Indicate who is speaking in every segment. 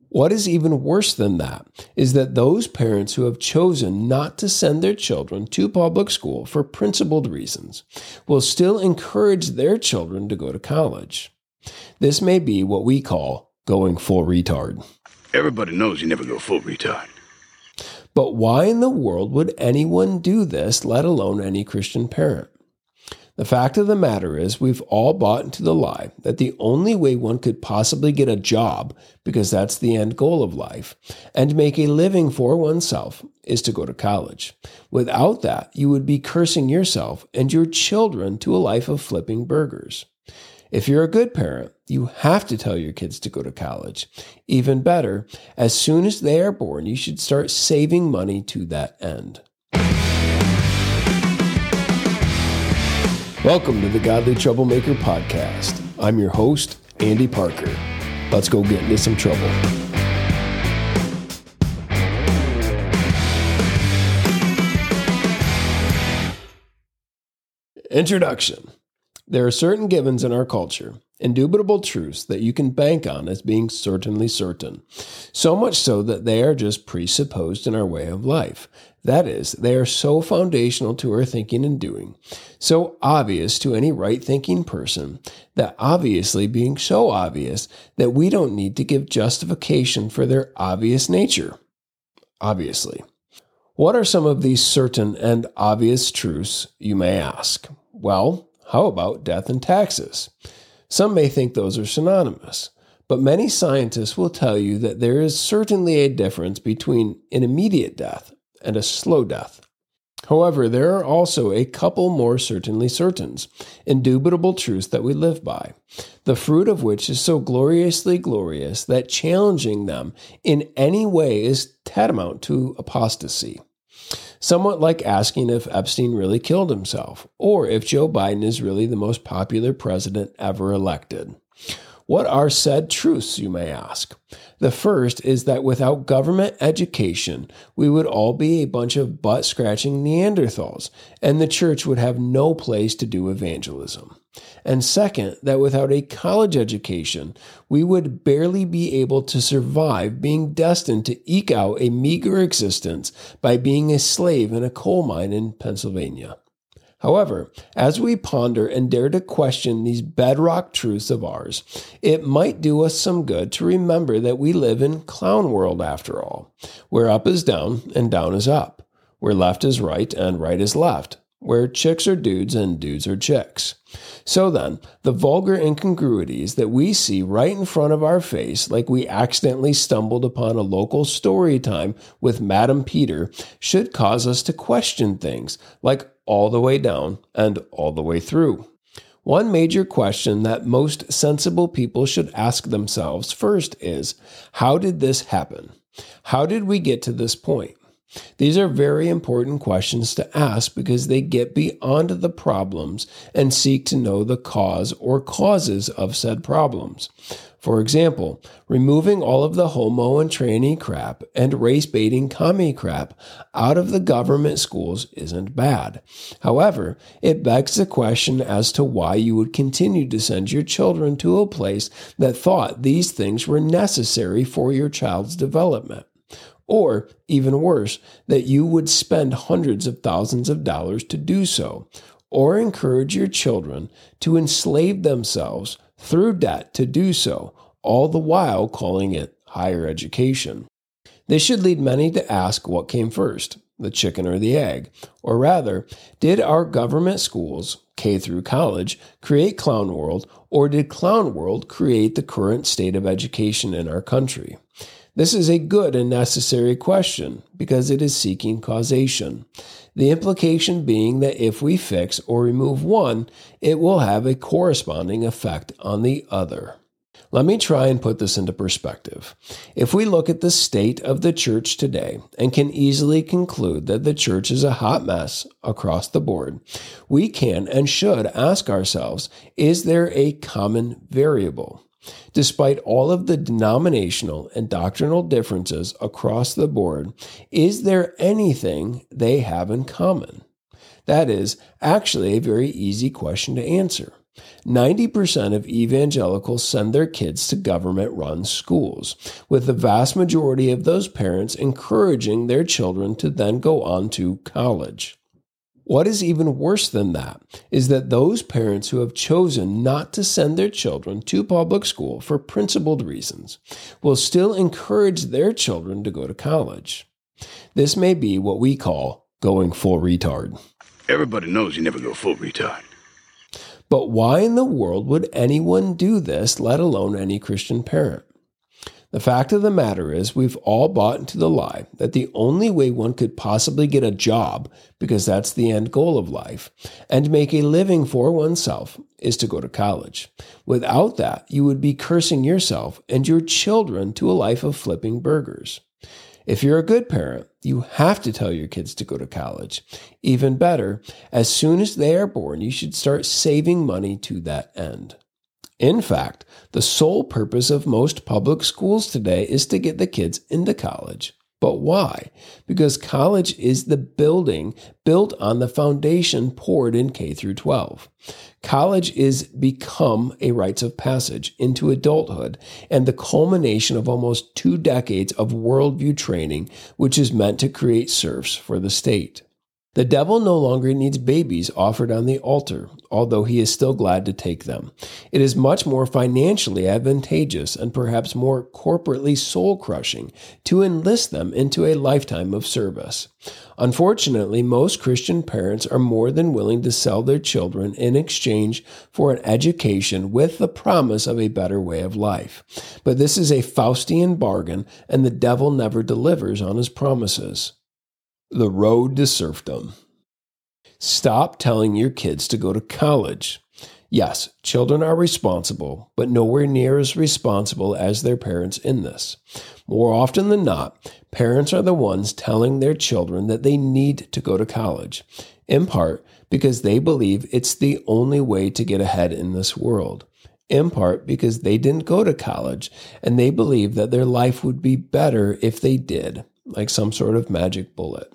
Speaker 1: What is even worse than that is that those parents who have chosen not to send their children to public school for principled reasons will still encourage their children to go to college. This may be what we call going full retard.
Speaker 2: Everybody knows you never go full retard.
Speaker 1: But why in the world would anyone do this, let alone any Christian parent? The fact of the matter is we've all bought into the lie that the only way one could possibly get a job, because that's the end goal of life, and make a living for oneself is to go to college. Without that, you would be cursing yourself and your children to a life of flipping burgers. If you're a good parent, you have to tell your kids to go to college. Even better, as soon as they are born, you should start saving money to that end. Welcome to the Godly Troublemaker Podcast. I'm your host, Andy Parker. Let's go get into some trouble. Introduction. There are certain givens in our culture, indubitable truths that you can bank on as being certainly certain, so much so that they are just presupposed in our way of life. That is, they are so foundational to our thinking and doing, so obvious to any right-thinking person, that obviously being so obvious that we don't need to give justification for their obvious nature. Obviously. What are some of these certain and obvious truths, you may ask? Well, how about death and taxes? Some may think those are synonymous, but many scientists will tell you that there is certainly a difference between an immediate death and a slow death. However, there are also a couple more certainly certains, indubitable truths that we live by, the fruit of which is so gloriously glorious that challenging them in any way is tantamount to apostasy. Somewhat like asking if Epstein really killed himself, or if Joe Biden is really the most popular president ever elected. What are said truths, you may ask? The first is that without government education, we would all be a bunch of butt-scratching Neanderthals, and the church would have no place to do evangelism. And second, that without a college education, we would barely be able to survive, being destined to eke out a meager existence by being a slave in a coal mine in Pennsylvania. However, as we ponder and dare to question these bedrock truths of ours, it might do us some good to remember that we live in clown world after all, where up is down and down is up, where left is right and right is left, where chicks are dudes and dudes are chicks. So then, the vulgar incongruities that we see right in front of our face, like we accidentally stumbled upon a local story time with Madam Peter, should cause us to question things, like all the way down and all the way through. One major question that most sensible people should ask themselves first is, how did this happen? How did we get to this point? These are very important questions to ask because they get beyond the problems and seek to know the cause or causes of said problems. For example, removing all of the homo and tranny crap and race-baiting commie crap out of the government schools isn't bad. However, it begs the question as to why you would continue to send your children to a place that thought these things were necessary for your child's development. Or, even worse, that you would spend hundreds of thousands of dollars to do so, or encourage your children to enslave themselves through debt to do so, all the while calling it higher education. This should lead many to ask what came first, the chicken or the egg, or rather, did our government schools, K through college, create Clown World, or did Clown World create the current state of education in our country? This is a good and necessary question because it is seeking causation. The implication being that if we fix or remove one, it will have a corresponding effect on the other. Let me try and put this into perspective. If we look at the state of the church today and can easily conclude that the church is a hot mess across the board, we can and should ask ourselves, is there a common variable? Despite all of the denominational and doctrinal differences across the board, is there anything they have in common? That is actually a very easy question to answer. 90% of evangelicals send their kids to government-run schools, with the vast majority of those parents encouraging their children to then go on to college. What is even worse than that is that those parents who have chosen not to send their children to public school for principled reasons will still encourage their children to go to college. This may be what we call going full retard.
Speaker 2: Everybody knows you never go full retard.
Speaker 1: But why in the world would anyone do this, let alone any Christian parent? The fact of the matter is we've all bought into the lie that the only way one could possibly get a job, because that's the end goal of life, and make a living for oneself is to go to college. Without that, you would be cursing yourself and your children to a life of flipping burgers. If you're a good parent, you have to tell your kids to go to college. Even better, as soon as they are born, you should start saving money to that end. In fact, the sole purpose of most public schools today is to get the kids into college. But why? Because college is the building built on the foundation poured in K through 12. College is become a rites of passage into adulthood and the culmination of almost 2 decades of worldview training, which is meant to create serfs for the state. The devil no longer needs babies offered on the altar, although he is still glad to take them. It is much more financially advantageous and perhaps more corporately soul-crushing to enlist them into a lifetime of service. Unfortunately, most Christian parents are more than willing to sell their children in exchange for an education with the promise of a better way of life. But this is a Faustian bargain, and the devil never delivers on his promises. The road to serfdom. Stop telling your kids to go to college. Yes, children are responsible, but nowhere near as responsible as their parents in this. More often than not, parents are the ones telling their children that they need to go to college, in part because they believe it's the only way to get ahead in this world, in part because they didn't go to college and they believe that their life would be better if they did, like some sort of magic bullet.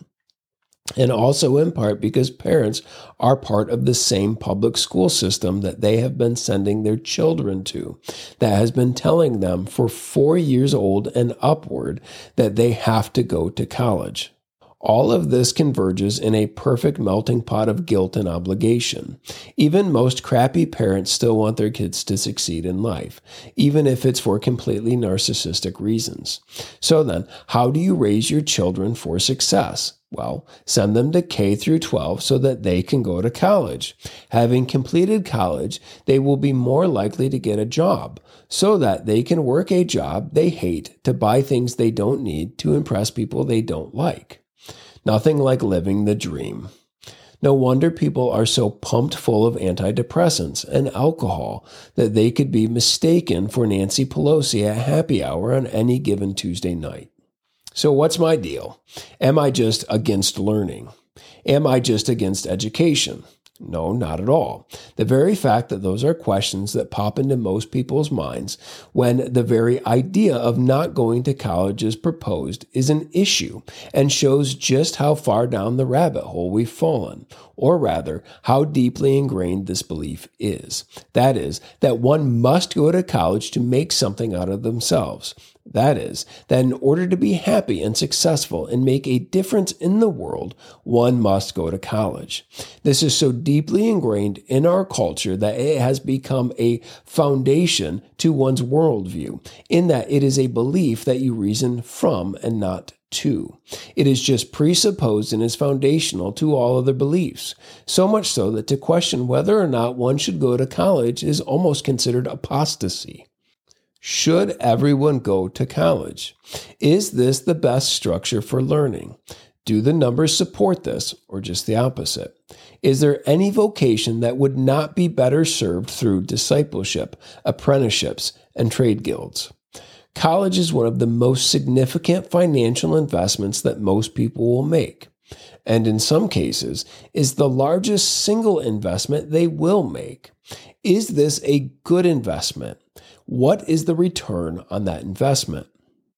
Speaker 1: And also in part because parents are part of the same public school system that they have been sending their children to, that has been telling them for 4 years old and upward that they have to go to college. All of this converges in a perfect melting pot of guilt and obligation. Even most crappy parents still want their kids to succeed in life, even if it's for completely narcissistic reasons. So then, how do you raise your children for success? Well, send them to K through 12 so that they can go to college. Having completed college, they will be more likely to get a job so that they can work a job they hate to buy things they don't need to impress people they don't like. Nothing like living the dream. No wonder people are so pumped full of antidepressants and alcohol that they could be mistaken for Nancy Pelosi at happy hour on any given Tuesday night. So what's my deal? Am I just against learning? Am I just against education? No, not at all. The very fact that those are questions that pop into most people's minds when the very idea of not going to college is proposed is an issue and shows just how far down the rabbit hole we've fallen, or rather, how deeply ingrained this belief is. That is, that one must go to college to make something out of themselves. That is, that in order to be happy and successful and make a difference in the world, one must go to college. This is so deeply ingrained in our culture that it has become a foundation to one's worldview, in that it is a belief that you reason from and not to. It is just presupposed and is foundational to all other beliefs, so much so that to question whether or not one should go to college is almost considered apostasy. Should everyone go to college? Is this the best structure for learning? Do the numbers support this, or just the opposite? Is there any vocation that would not be better served through discipleship, apprenticeships, and trade guilds? College is one of the most significant financial investments that most people will make, and in some cases is the largest single investment they will make. Is this a good investment? What is the return on that investment?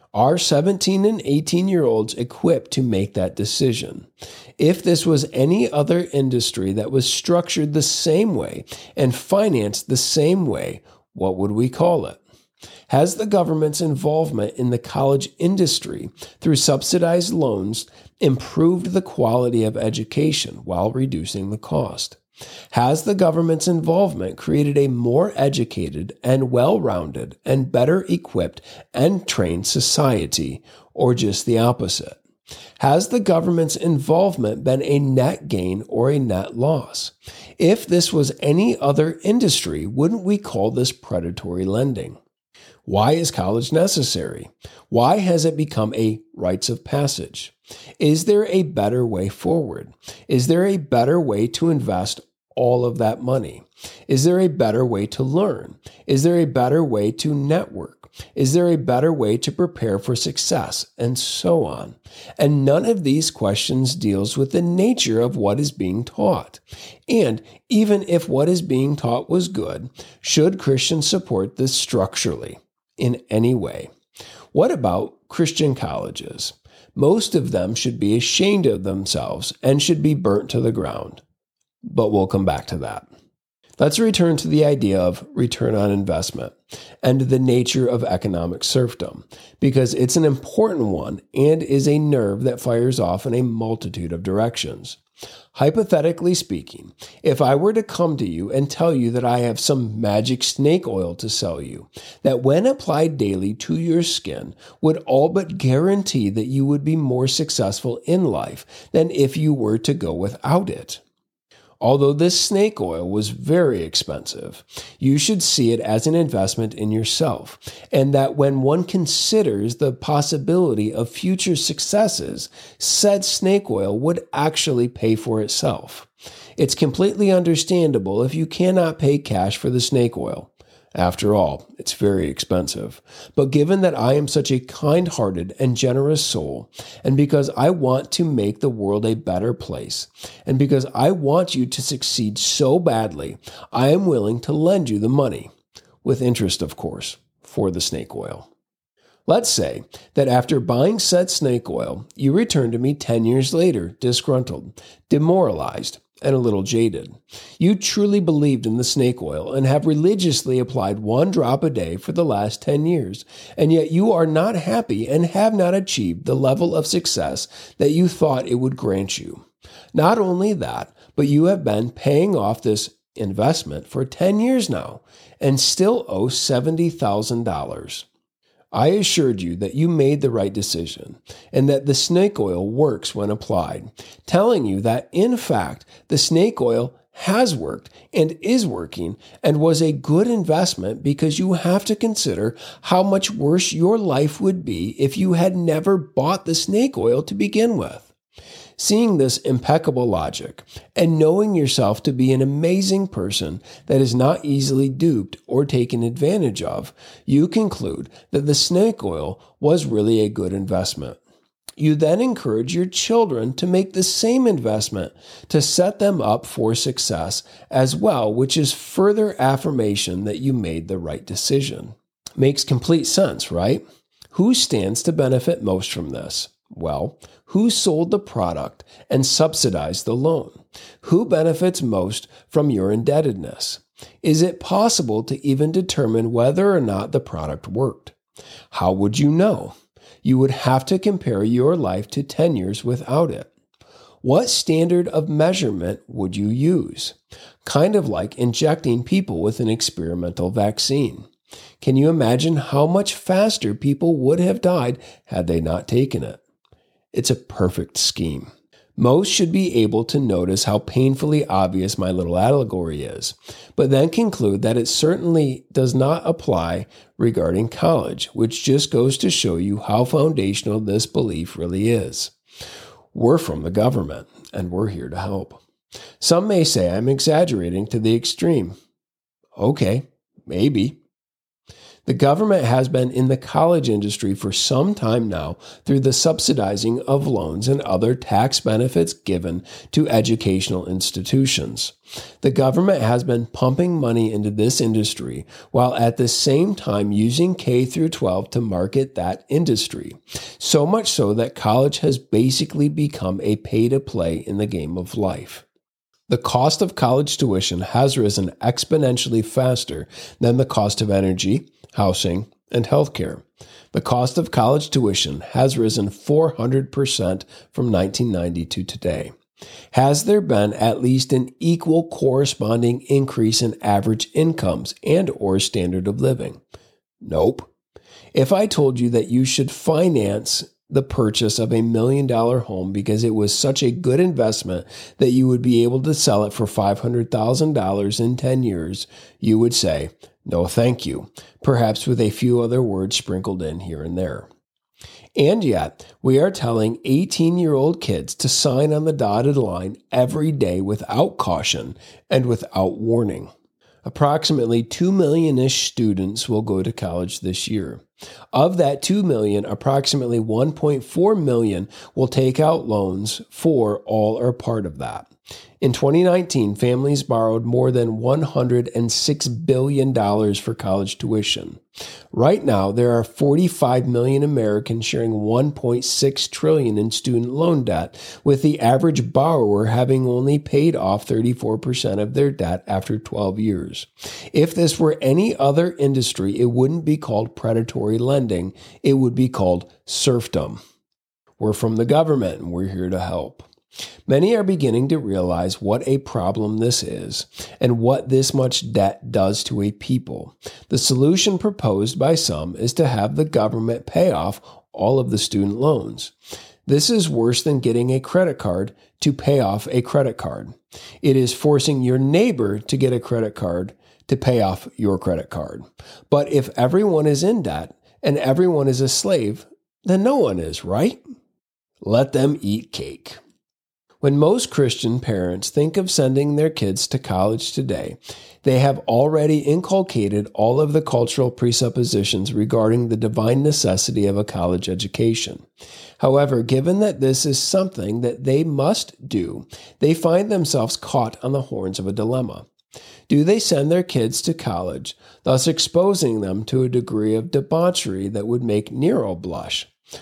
Speaker 1: Are 17 and 18-year-olds equipped to make that decision? If this was any other industry that was structured the same way and financed the same way, what would we call it? Has the government's involvement in the college industry through subsidized loans improved the quality of education while reducing the cost? Has the government's involvement created a more educated and well-rounded and better equipped and trained society, or just the opposite? Has the government's involvement been a net gain or a net loss? If this was any other industry, wouldn't we call this predatory lending? Why is college necessary? Why has it become a rites of passage? Is there a better way forward? Is there a better way to invest all of that money? Is there a better way to learn? Is there a better way to network? Is there a better way to prepare for success? And so on. And none of these questions deals with the nature of what is being taught. And even if what is being taught was good, should Christians support this structurally in any way? What about Christian colleges? Most of them should be ashamed of themselves and should be burnt to the ground. But we'll come back to that. Let's return to the idea of return on investment and the nature of economic serfdom, because it's an important one and is a nerve that fires off in a multitude of directions. Hypothetically speaking, if I were to come to you and tell you that I have some magic snake oil to sell you, that when applied daily to your skin would all but guarantee that you would be more successful in life than if you were to go without it. Although this snake oil was very expensive, you should see it as an investment in yourself, and that when one considers the possibility of future successes, said snake oil would actually pay for itself. It's completely understandable if you cannot pay cash for the snake oil. After all, it's very expensive. But given that I am such a kind-hearted and generous soul, and because I want to make the world a better place, and because I want you to succeed so badly, I am willing to lend you the money, with interest, of course, for the snake oil. Let's say that after buying said snake oil, you return to me 10 years later, disgruntled, demoralized, and a little jaded. You truly believed in the snake oil and have religiously applied 1 drop a day for the last 10 years, and yet you are not happy and have not achieved the level of success that you thought it would grant you. Not only that, but you have been paying off this investment for 10 years now and still owe $70,000. I assured you that you made the right decision and that the snake oil works when applied, telling you that, in fact, the snake oil has worked and is working and was a good investment because you have to consider how much worse your life would be if you had never bought the snake oil to begin with. Seeing this impeccable logic and knowing yourself to be an amazing person that is not easily duped or taken advantage of, you conclude that the snake oil was really a good investment. You then encourage your children to make the same investment to set them up for success as well, which is further affirmation that you made the right decision. Makes complete sense, right? Who stands to benefit most from this? Well, who sold the product and subsidized the loan? Who benefits most from your indebtedness? Is it possible to even determine whether or not the product worked? How would you know? You would have to compare your life to 10 years without it. What standard of measurement would you use? Kind of like injecting people with an experimental vaccine. Can you imagine how much faster people would have died had they not taken it? It's a perfect scheme. Most should be able to notice how painfully obvious my little allegory is, but then conclude that it certainly does not apply regarding college, which just goes to show you how foundational this belief really is. We're from the government, and we're here to help. Some may say I'm exaggerating to the extreme. Okay, maybe. The government has been in the college industry for some time now through the subsidizing of loans and other tax benefits given to educational institutions. The government has been pumping money into this industry while at the same time using K through 12 to market that industry. So much so that college has basically become a pay-to-play in the game of life. The cost of college tuition has risen exponentially faster than the cost of energy, housing, and healthcare. The cost of college tuition has risen 400% from 1990 to today. Has there been at least an equal corresponding increase in average incomes and or standard of living? Nope. If I told you that you should finance the purchase of $1 million home because it was such a good investment that you would be able to sell it for $500,000 in 10 years, you would say, no, thank you, perhaps with a few other words sprinkled in here and there. And yet, we are telling 18-year-old kids to sign on the dotted line every day without caution and without warning. Approximately 2 million-ish students will go to college this year. Of that 2 million, approximately 1.4 million will take out loans for all or part of that. In 2019, families borrowed more than $106 billion for college tuition. Right now, there are 45 million Americans sharing $1.6 trillion in student loan debt, with the average borrower having only paid off 34% of their debt after 12 years. If this were any other industry, it wouldn't be called predatory lending. It would be called serfdom. We're from the government, and we're here to help. Many are beginning to realize what a problem this is and what this much debt does to a people. The solution proposed by some is to have the government pay off all of the student loans. This is worse than getting a credit card to pay off a credit card. It is forcing your neighbor to get a credit card to pay off your credit card. But if everyone is in debt and everyone is a slave, then no one is, right? Let them eat cake. When most Christian parents think of sending their kids to college today, they have already inculcated all of the cultural presuppositions regarding the divine necessity of a college education. However, given that this is something that they must do, they find themselves caught on the horns of a dilemma. Do they send their kids to college, thus exposing them to a degree of debauchery that would make Nero blush?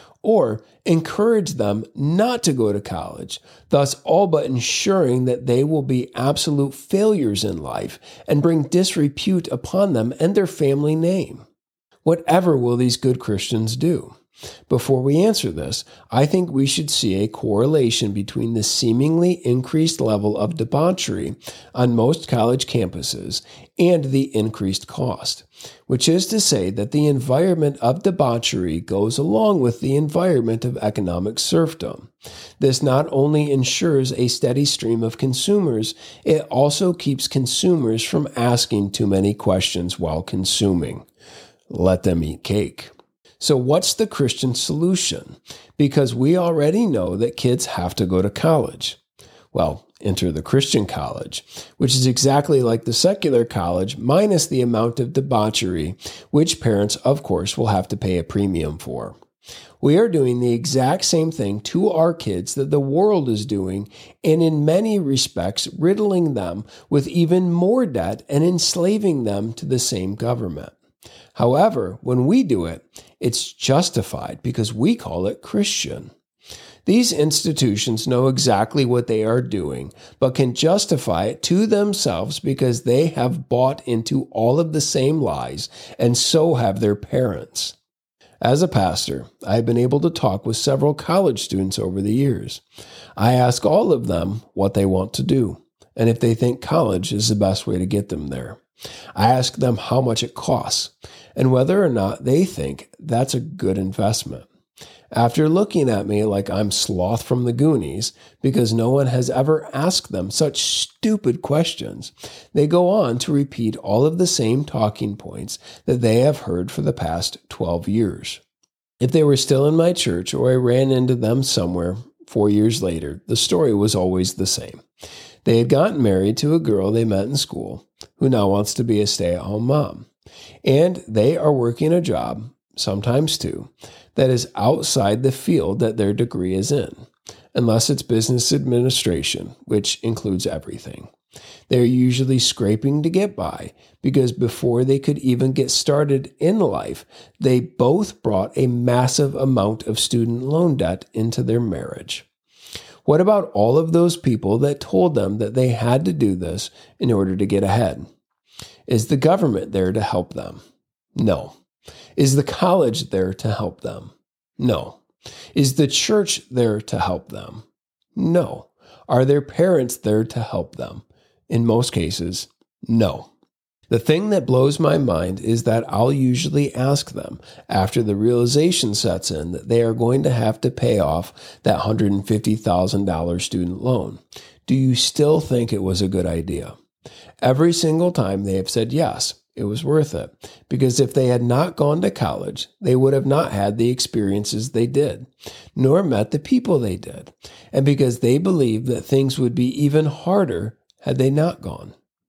Speaker 1: Or encourage them not to go to college, thus all but ensuring that they will be absolute failures in life and bring disrepute upon them and their family name? Whatever will these good Christians do? Before we answer this, I think we should see a correlation between the seemingly increased level of debauchery on most college campuses and the increased cost, which is to say that the environment of debauchery goes along with the environment of economic serfdom. This not only ensures a steady stream of consumers, it also keeps consumers from asking too many questions while consuming. Let them eat cake. So what's the Christian solution? Because we already know that kids have to go to college. Well, enter the Christian college, which is exactly like the secular college minus the amount of debauchery, which parents, of course, will have to pay a premium for. We are doing the exact same thing to our kids that the world is doing, and in many respects riddling them with even more debt and enslaving them to the same government. However, when we do it, it's justified because we call it Christian. These institutions know exactly what they are doing, but can justify it to themselves because they have bought into all of the same lies, and so have their parents. As a pastor, I have been able to talk with several college students over the years. I ask all of them what they want to do, and if they think college is the best way to get them there. I ask them how much it costs, and whether or not they think that's a good investment. After looking at me like I'm Sloth from the Goonies, because no one has ever asked them such stupid questions, they go on to repeat all of the same talking points that they have heard for the past 12 years. If they were still in my church or I ran into them somewhere 4 years later, the story was always the same. They had gotten married to a girl they met in school who now wants to be a stay-at-home mom. And they are working a job, sometimes two, that is outside the field that their degree is in, unless it's business administration, which includes everything. They're usually scraping to get by because before they could even get started in life, they both brought a massive amount of student loan debt into their marriage. What about all of those people that told them that they had to do this in order to get ahead? Is the government there to help them? No. Is the college there to help them? No. Is the church there to help them? No. Are their parents there to help them? In most cases, no. The thing that blows my mind is that I'll usually ask them after the realization sets in that they are going to have to pay off that $150,000 student loan. Do you still think it was a good idea? Every single time they have said yes, it was worth it. Because if they had not gone to college, they would have not had the experiences they did, nor met the people they did. And because they believed that things would be even harder had they not gone.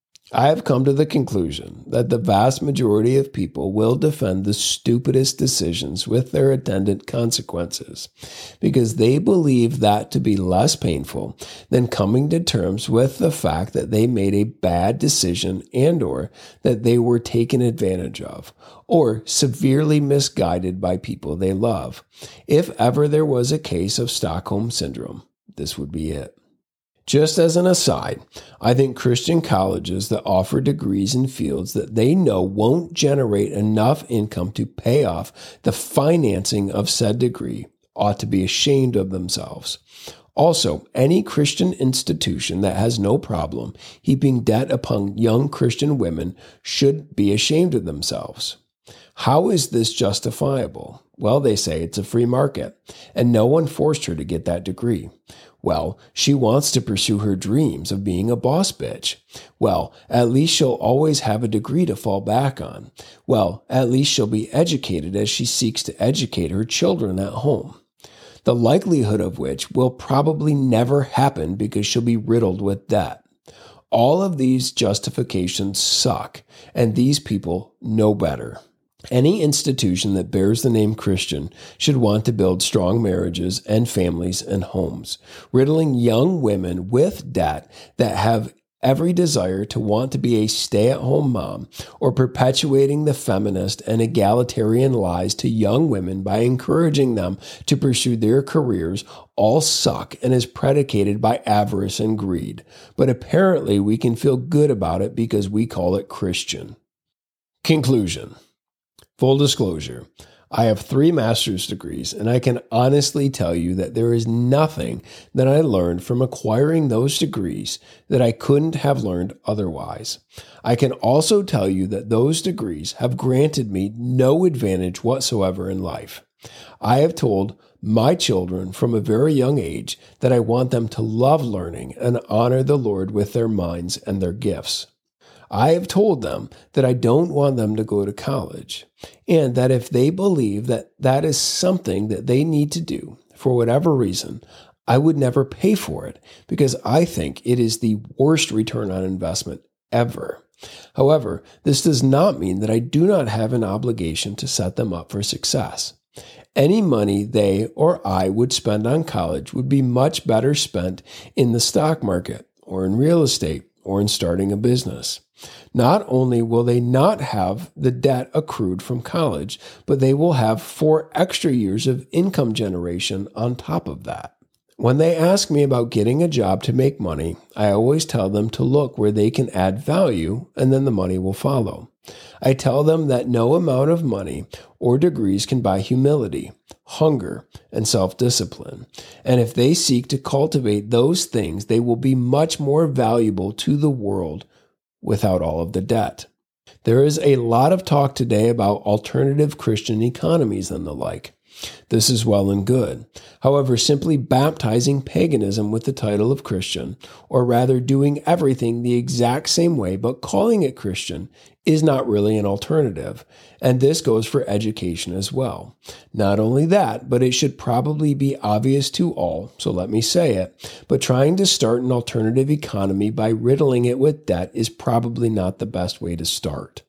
Speaker 1: I have come to the conclusion that the vast majority of people will defend the stupidest decisions with their attendant consequences because they believe that to be less painful than coming to terms with the fact that they made a bad decision and/or that they were taken advantage of or severely misguided by people they love. If ever there was a case of Stockholm Syndrome, this would be it. Just as an aside, I think Christian colleges that offer degrees in fields that they know won't generate enough income to pay off the financing of said degree ought to be ashamed of themselves. Also, any Christian institution that has no problem heaping debt upon young Christian women should be ashamed of themselves. How is this justifiable? Well, they say it's a free market, and no one forced her to get that degree. Well, she wants to pursue her dreams of being a boss bitch. Well, at least she'll always have a degree to fall back on. Well, at least she'll be educated as she seeks to educate her children at home. The likelihood of which will probably never happen because she'll be riddled with debt. All of these justifications suck, and these people know better. Any institution that bears the name Christian should want to build strong marriages and families and homes, riddling young women with debt that have every desire to want to be a stay-at-home mom, or perpetuating the feminist and egalitarian lies to young women by encouraging them to pursue their careers, all suck and is predicated by avarice and greed. But apparently we can feel good about it because we call it Christian. Conclusion. Full disclosure, I have 3 master's degrees, and I can honestly tell you that there is nothing that I learned from acquiring those degrees that I couldn't have learned otherwise. I can also tell you that those degrees have granted me no advantage whatsoever in life. I have told my children from a very young age that I want them to love learning and honor the Lord with their minds and their gifts. I have told them that I don't want them to go to college, and that if they believe that that is something that they need to do for whatever reason, I would never pay for it because I think it is the worst return on investment ever. However, this does not mean that I do not have an obligation to set them up for success. Any money they or I would spend on college would be much better spent in the stock market or in real estate or in starting a business. Not only will they not have the debt accrued from college, but they will have 4 extra years of income generation on top of that. When they ask me about getting a job to make money, I always tell them to look where they can add value, and then the money will follow. I tell them that no amount of money or degrees can buy humility, hunger, and self-discipline. And if they seek to cultivate those things, they will be much more valuable to the world without all of the debt. There is a lot of talk today about alternative Christian economies and the like. This is well and good. However, simply baptizing paganism with the title of Christian, or rather doing everything the exact same way but calling it Christian, is not really an alternative. And this goes for education as well. Not only that, but it should probably be obvious to all, so let me say it, but trying to start an alternative economy by riddling it with debt is probably not the best way to start.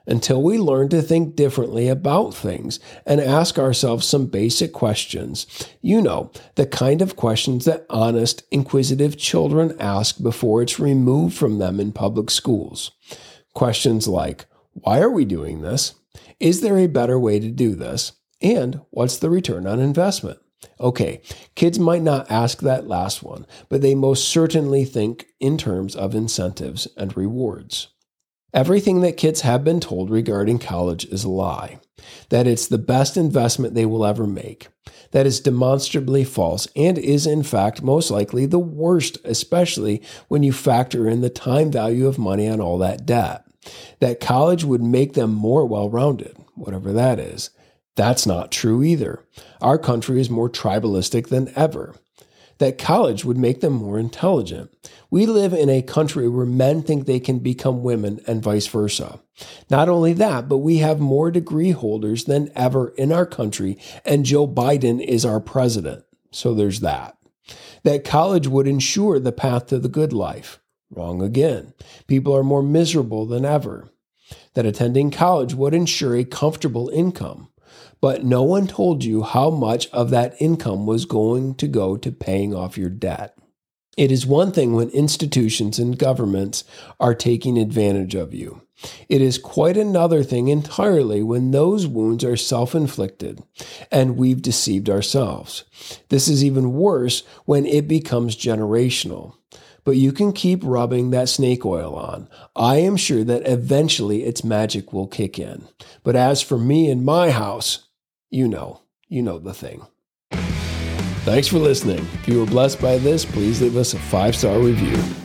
Speaker 1: until we learn to think differently about things and ask ourselves some basic questions. You know, the kind of questions that honest, inquisitive children ask before it's removed from them in public schools. Questions like, why are we doing this? Is there a better way to do this? And what's the return on investment? Okay, kids might not ask that last one, but they most certainly think in terms of incentives and rewards. Everything that kids have been told regarding college is a lie. That it's the best investment they will ever make. That is demonstrably false and is in fact most likely the worst, especially when you factor in the time value of money on all that debt. That college would make them more well-rounded, whatever that is. That's not true either. Our country is more tribalistic than ever. That college would make them more intelligent. We live in a country where men think they can become women and vice versa. Not only that, but we have more degree holders than ever in our country, and Joe Biden is our president. So there's that. That college would ensure the path to the good life. Wrong again. People are more miserable than ever. That attending college would ensure a comfortable income. But no one told you how much of that income was going to go to paying off your debt. It is one thing when institutions and governments are taking advantage of you. It is quite another thing entirely when those wounds are self-inflicted and we've deceived ourselves. This is even worse when it becomes generational. But you can keep rubbing that snake oil on. I am sure that eventually its magic will kick in. But as for me and my house, you know the thing. Thanks for listening. If you were blessed by this, please leave us a 5-star review.